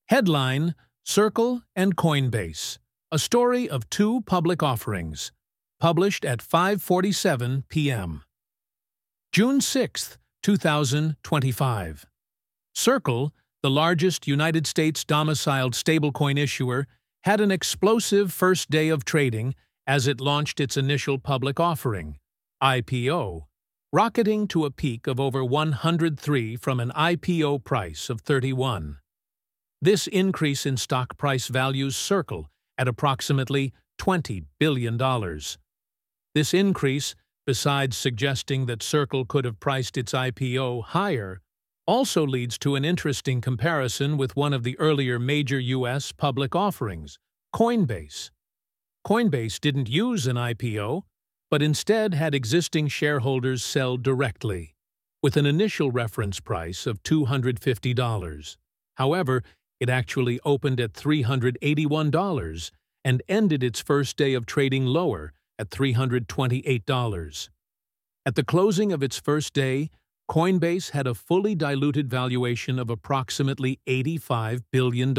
Headline: Circle and Coinbase. A story of two public offerings. Published at 5:47 p.m. June 6, 2025. Circle, the largest United States-domiciled stablecoin issuer, had an explosive first day of trading as it launched its initial public offering, IPO, rocketing to a peak of over 103 from an IPO price of 31. This increase in stock price values Circle at approximately $20 billion. This increase, besides suggesting that Circle could have priced its IPO higher, also leads to an interesting comparison with one of the earlier major U.S. public offerings, Coinbase. Coinbase didn't use an IPO, but instead had existing shareholders sell directly, with an initial reference price of $250. However, it actually opened at $381 and ended its first day of trading lower at $328. At the closing of its first day, Coinbase had a fully diluted valuation of approximately $85 billion.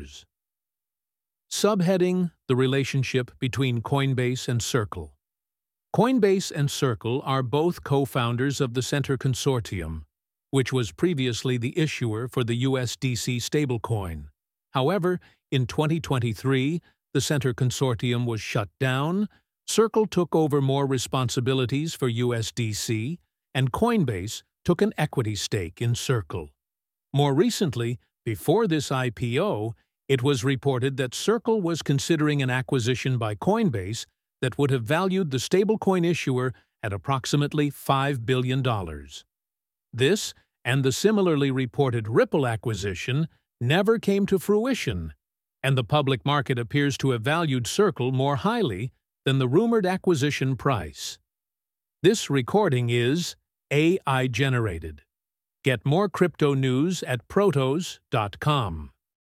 Subheading: The relationship between Coinbase and Circle. Coinbase and Circle are both co-founders of the Centre Consortium, which was previously the issuer for the USDC stablecoin. However, in 2023, the Centre Consortium was shut down, Circle took over more responsibilities for USDC, and Coinbase took an equity stake in Circle. More recently, before this IPO, it was reported that Circle was considering an acquisition by Coinbase that would have valued the stablecoin issuer at approximately $5 billion. This, and the similarly reported Ripple acquisition, never came to fruition, and the public market appears to have valued Circle more highly than the rumored acquisition price. This recording is AI generated. Get more crypto news at protos.com.